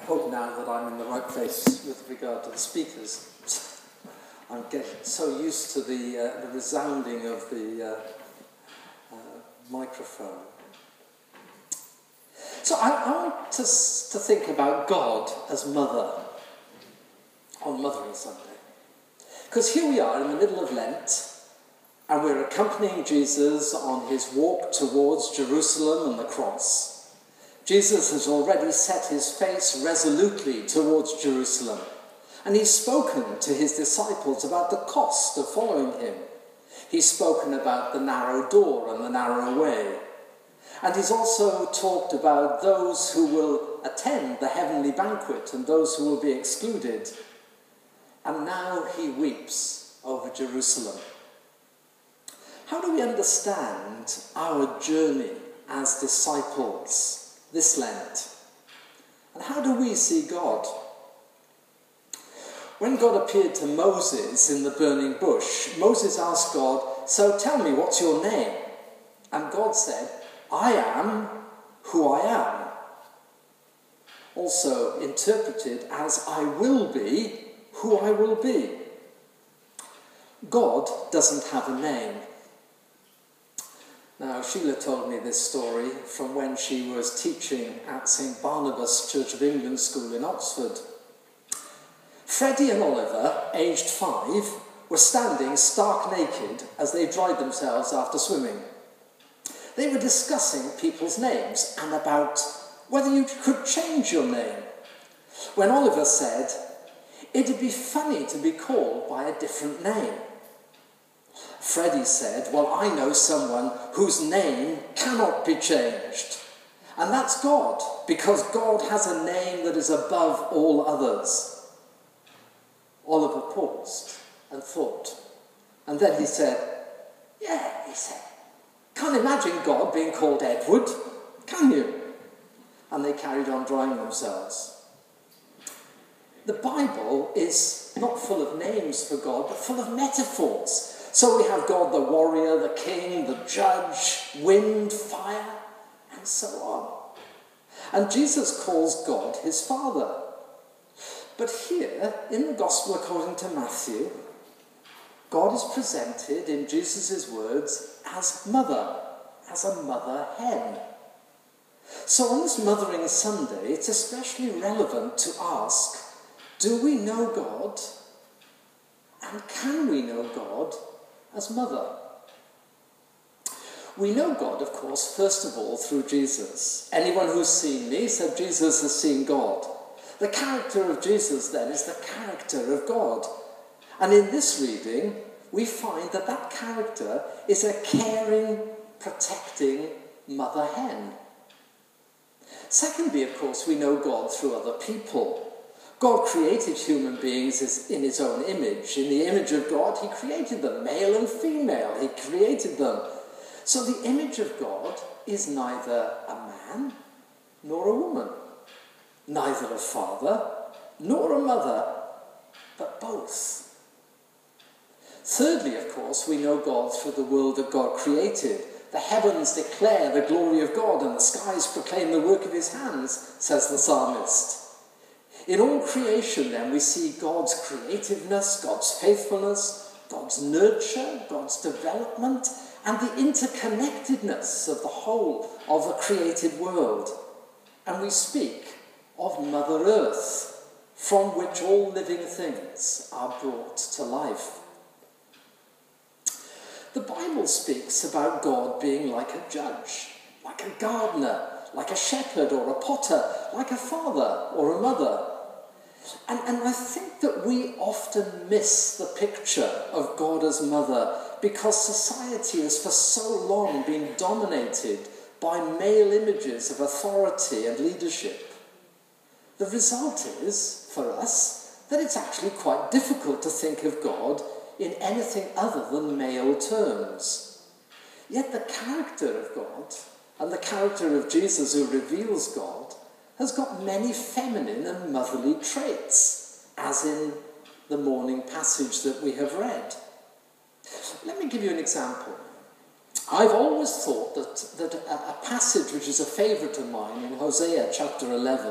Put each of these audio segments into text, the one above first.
hope now that I'm in the right place with regard to the speakers. I'm getting so used to the resounding of the microphone. So I want to think about God as mother on Mothering Sunday. Because here we are in the middle of Lent, and we're accompanying Jesus on his walk towards Jerusalem and the cross. Jesus has already set his face resolutely towards Jerusalem, and he's spoken to his disciples about the cost of following him. He's spoken about the narrow door and the narrow way. And he's also talked about those who will attend the heavenly banquet and those who will be excluded. And now he weeps over Jerusalem. How do we understand our journey as disciples this Lent? And how do we see God? When God appeared to Moses in the burning bush, Moses asked God, "So tell me, what's your name?" And God said, "I am who I am." Also interpreted as "I will be who I will be." God doesn't have a name. Now, Sheila told me this story from when she was teaching at St. Barnabas Church of England School in Oxford. Freddie and Oliver, aged 5, were standing stark naked as they dried themselves after swimming. They were discussing people's names and about whether you could change your name. When Oliver said, "It'd be funny to be called by a different name." Freddie said, "Well, I know someone whose name cannot be changed. And that's God, because God has a name that is above all others." Oliver paused and thought. And then he said, "Yeah," he said. "Can't imagine God being called Edward, can you?" And they carried on drying themselves. The Bible is not full of names for God, but full of metaphors. So we have God the warrior, the king, the judge, wind, fire, and so on. And Jesus calls God his Father. But here, in the Gospel according to Matthew, God is presented, in Jesus' words, as mother, as a mother hen. So on this Mothering Sunday, it's especially relevant to ask, do we know God? And can we know God as mother? We know God, of course, first of all, through Jesus. "Anyone who's seen me," said Jesus, "has seen God." The character of Jesus, then, is the character of God. And in this reading, we find that that character is a caring, protecting mother hen. Secondly, of course, we know God through other people. God created human beings in his own image. In the image of God, he created them, male and female. He created them. So the image of God is neither a man nor a woman, neither a father nor a mother, but both. Thirdly, of course, we know God through the world that God created. "The heavens declare the glory of God, and the skies proclaim the work of his hands," says the psalmist. In all creation, then, we see God's creativeness, God's faithfulness, God's nurture, God's development, and the interconnectedness of the whole of the created world. And we speak of Mother Earth, from which all living things are brought to life. The Bible speaks about God being like a judge, like a gardener, like a shepherd or a potter, like a father or a mother. And I think that we often miss the picture of God as mother because society has for so long been dominated by male images of authority and leadership. The result is, for us, that it's actually quite difficult to think of God in anything other than male terms. Yet the character of God and the character of Jesus, who reveals God, has got many feminine and motherly traits, as in the morning passage that we have read. Let me give you an example. I've always thought that a passage which is a favourite of mine in Hosea chapter 11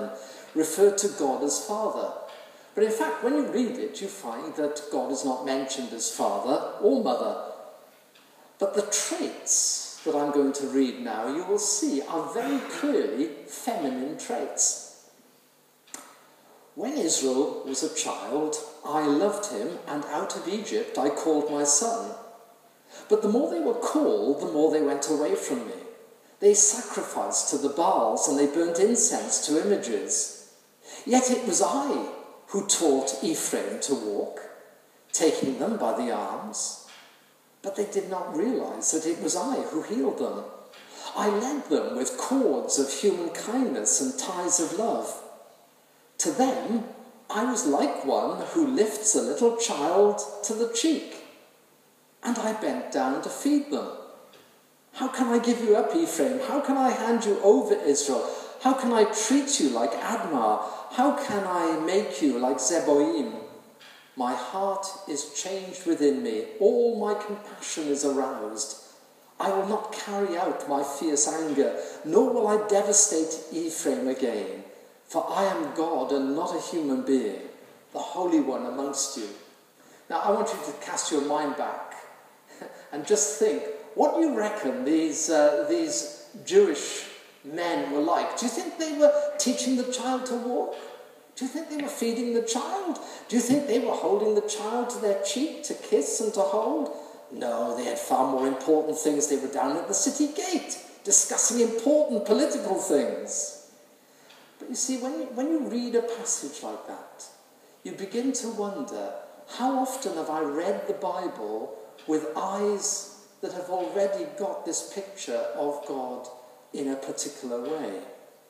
referred to God as Father. But in fact, when you read it, you find that God is not mentioned as Father or Mother. But the traits that I'm going to read now, you will see, are very clearly feminine traits. When Israel was a child, I loved him, and out of Egypt I called my son. But the more they were called, the more they went away from me. They sacrificed to the Baals, and they burnt incense to images. Yet it was I who taught Ephraim to walk, taking them by the arms. But they did not realize that it was I who healed them. I led them with cords of human kindness and ties of love. To them, I was like one who lifts a little child to the cheek, and I bent down to feed them. How can I give you up, Ephraim? How can I hand you over, Israel? How can I treat you like Admah? How can I make you like Zeboim? My heart is changed within me. All my compassion is aroused. I will not carry out my fierce anger, nor will I devastate Ephraim again. For I am God and not a human being, the Holy One amongst you. Now I want you to cast your mind back and just think, what do you reckon these Jewish men were like? Do you think they were teaching the child to walk? Do you think they were feeding the child? Do you think they were holding the child to their cheek to kiss and to hold? No, they had far more important things. They were down at the city gate discussing important political things. But you see, when you read a passage like that, you begin to wonder, how often have I read the Bible with eyes that have already got this picture of God in a particular way?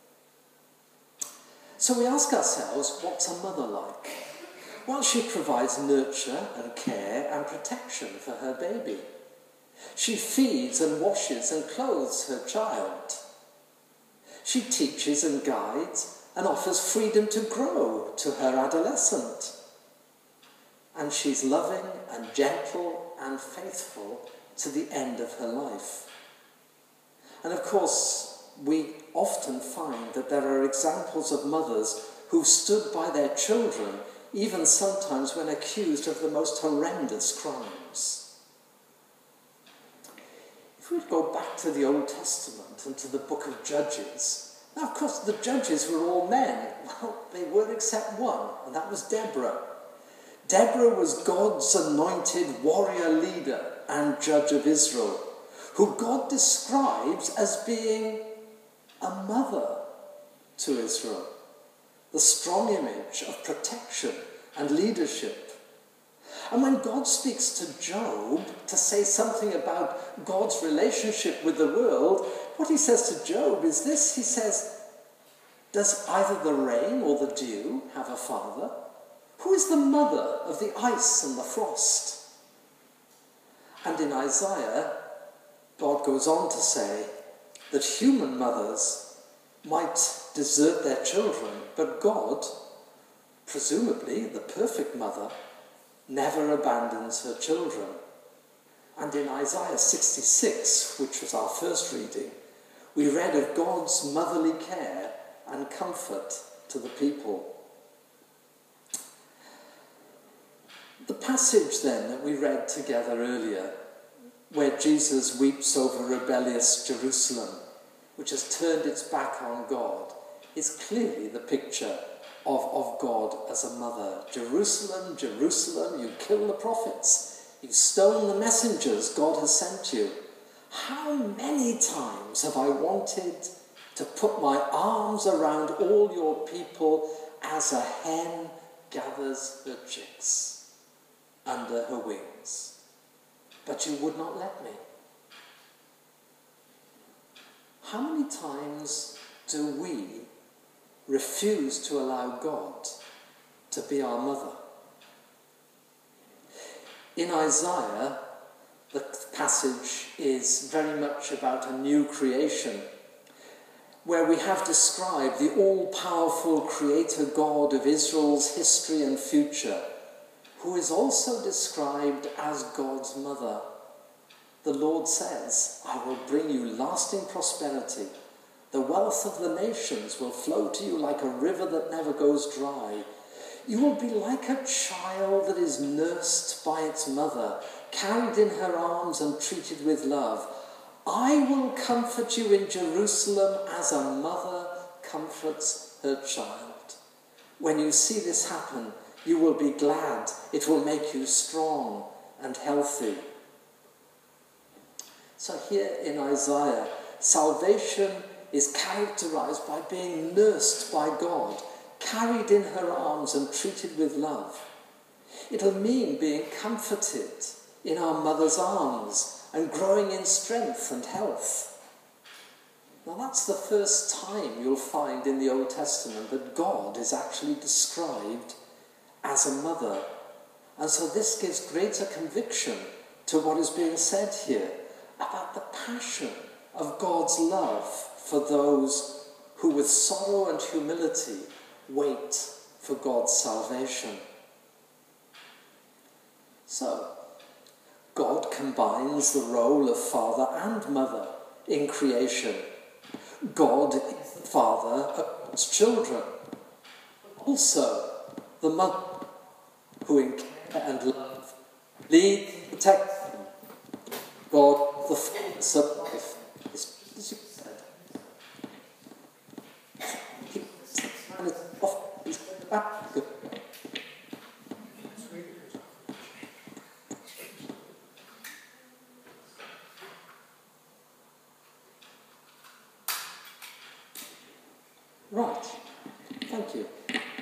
So we ask ourselves, what's a mother like? Well, she provides nurture and care and protection for her baby. She feeds and washes and clothes her child. She teaches and guides and offers freedom to grow to her adolescent. And she's loving and gentle and faithful to the end of her life. And of course, we often find that there are examples of mothers who stood by their children, even sometimes when accused of the most horrendous crimes. If we go back to the Old Testament and to the book of Judges, now of course the judges were all men. Well, they were except one, and that was Deborah. Deborah was God's anointed warrior leader and judge of Israel, who God describes as being a mother to Israel, the strong image of protection and leadership. And when God speaks to Job to say something about God's relationship with the world, what he says to Job is this. He says, does either the rain or the dew have a father? Who is the mother of the ice and the frost? And in Isaiah, God goes on to say that human mothers might desert their children, but God, presumably the perfect mother, never abandons her children. And in Isaiah 66, which was our first reading, we read of God's motherly care and comfort to the people. The passage then that we read together earlier, where Jesus weeps over rebellious Jerusalem, which has turned its back on God, is clearly the picture of God as a mother. Jerusalem, Jerusalem, you kill the prophets, you stone the messengers God has sent you. How many times have I wanted to put my arms around all your people as a hen gathers her chicks under her wings, but you would not let me. How many times do we refuse to allow God to be our mother? In Isaiah, the passage is very much about a new creation, where we have described the all-powerful creator God of Israel's history and future, who is also described as God's mother. The Lord says, I will bring you lasting prosperity, The wealth of the nations will flow to you like a river that never goes dry. You will be like a child that is nursed by its mother, carried in her arms and treated with love. I will comfort you in Jerusalem as a mother comforts her child. When you see this happen, you will be glad. It will make you strong and healthy. So here in Isaiah, salvation is characterized by being nursed by God, carried in her arms and treated with love. It'll mean being comforted in our mother's arms and growing in strength and health. Now that's the first time you'll find in the Old Testament that God is actually described as a mother. And so this gives greater conviction to what is being said here about the passion of God's love for those who with sorrow and humility wait for God's salvation. So, God combines the role of father and mother in creation. God is the father of God's children, also the mother who in care and love leads and protects them. God, the fullness of life, is as you said. Right, thank you.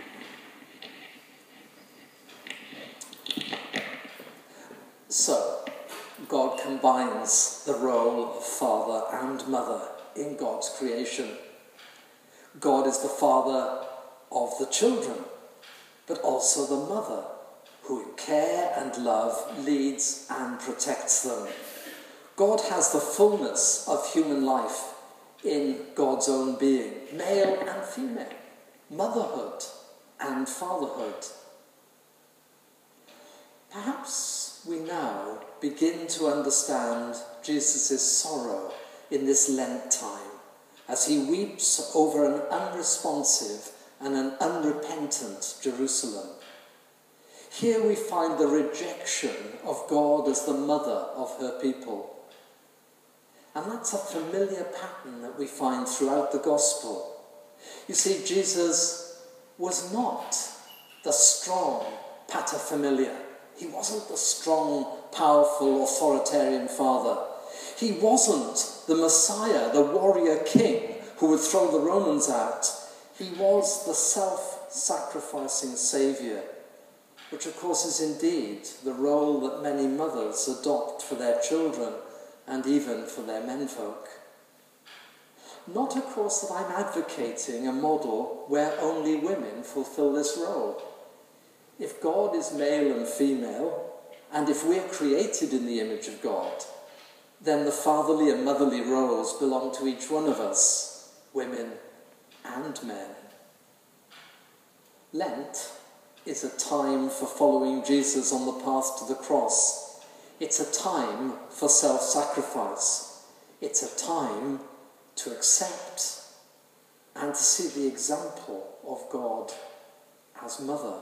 So, God combines the role of father and mother in God's creation. God is the father of the children, but also the mother who in care and love leads and protects them. God has the fullness of human life in God's own being, male and female, motherhood and fatherhood. Perhaps we now begin to understand Jesus' sorrow in this Lent time as he weeps over an unresponsive and an unrepentant Jerusalem. Here we find the rejection of God as the mother of her people. And that's a familiar pattern that we find throughout the gospel. You see, Jesus was not the strong paterfamilias. He wasn't the strong, powerful, authoritarian father. He wasn't the Messiah, the warrior king who would throw the Romans out. He was the self-sacrificing saviour, which of course is indeed the role that many mothers adopt for their children and even for their menfolk. Not, of course, that I'm advocating a model where only women fulfill this role. If God is male and female, and if we're created in the image of God, then the fatherly and motherly roles belong to each one of us, women and men. Lent is a time for following Jesus on the path to the cross. It's a time for self-sacrifice. It's a time to accept and to see the example of God as mother.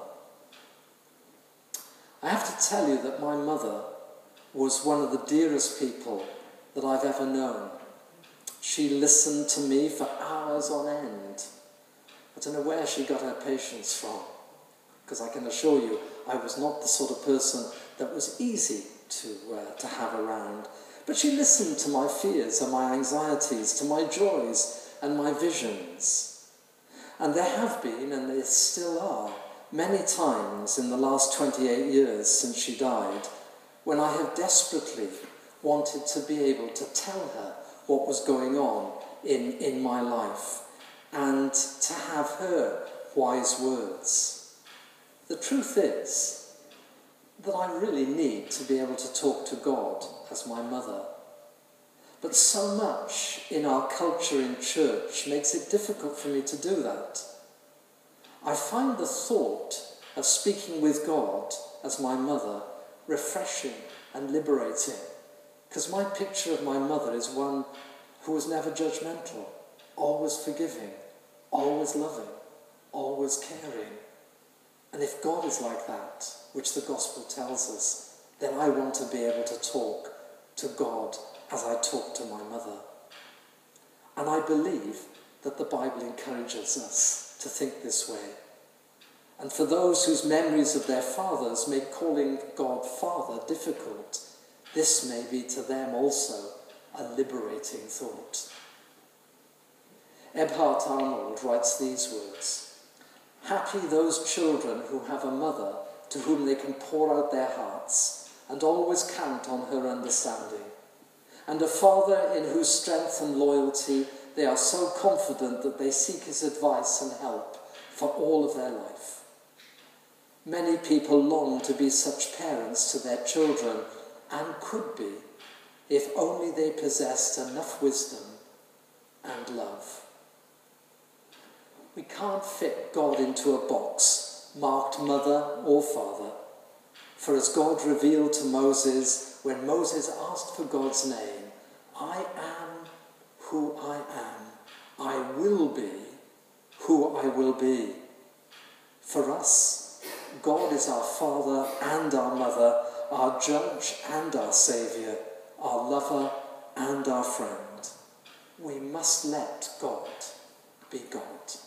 I have to tell you that my mother was one of the dearest people that I've ever known. She listened to me for hours on end. I don't know where she got her patience from, because I can assure you I was not the sort of person that was easy to have around. But she listened to my fears and my anxieties, to my joys and my visions. And there have been, and there still are, many times in the last 28 years since she died, when I have desperately wanted to be able to tell her what was going on in my life and to have her wise words. The truth is that I really need to be able to talk to God as my mother. But so much in our culture in church makes it difficult for me to do that. I find the thought of speaking with God as my mother refreshing and liberating, because my picture of my mother is one who was never judgmental, always forgiving, always loving, always caring. And if God is like that, which the gospel tells us, then I want to be able to talk to God as I talk to my mother. And I believe that the Bible encourages us to think this way. And for those whose memories of their fathers make calling God Father difficult, this may be to them also a liberating thought. Ebhard Arnold writes these words: "Happy those children who have a mother to whom they can pour out their hearts and always count on her understanding, and a father in whose strength and loyalty they are so confident that they seek his advice and help for all of their life. Many people long to be such parents to their children, and could be, if only they possessed enough wisdom and love." We can't fit God into a box marked mother or father. For as God revealed to Moses, when Moses asked for God's name, "I am who I am. I will be who I will be." For us, God is our Father and our Mother, our Judge and our Saviour, our Lover and our Friend. We must let God be God.